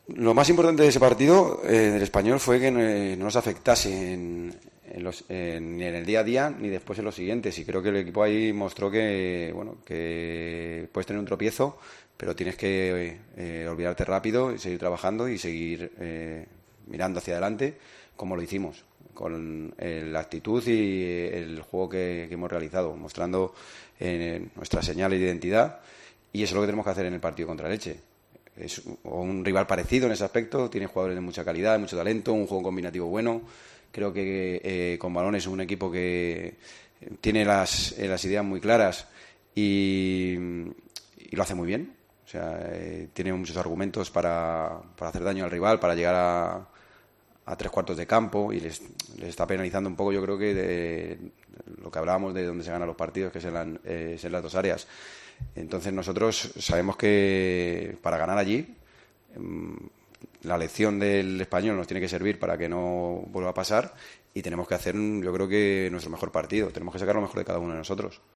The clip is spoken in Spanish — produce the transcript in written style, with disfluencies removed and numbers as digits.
Lo más importante de ese partido del Español fue que no nos afectase ni en el día a día ni después en los siguientes. Y creo que el equipo ahí mostró que, bueno, que puedes tener un tropiezo, pero tienes que olvidarte rápido y seguir trabajando y seguir mirando hacia adelante, como lo hicimos, con la actitud y el juego que hemos realizado, mostrando nuestra señal de identidad. Y eso es lo que tenemos que hacer en el partido contra Elche. Es un rival parecido en ese aspecto, tiene jugadores de mucha calidad, de mucho talento, un juego combinativo bueno. Creo que con balón es un equipo que tiene las ideas muy claras y lo hace muy bien. O sea, tiene muchos argumentos para hacer daño al rival, para llegar a tres cuartos de campo y les está penalizando un poco, yo creo que de lo que hablábamos de dónde se ganan los partidos, que es en las dos áreas. Entonces nosotros sabemos que para ganar allí la lección del Español nos tiene que servir para que no vuelva a pasar y tenemos que hacer, yo creo que nuestro mejor partido, tenemos que sacar lo mejor de cada uno de nosotros.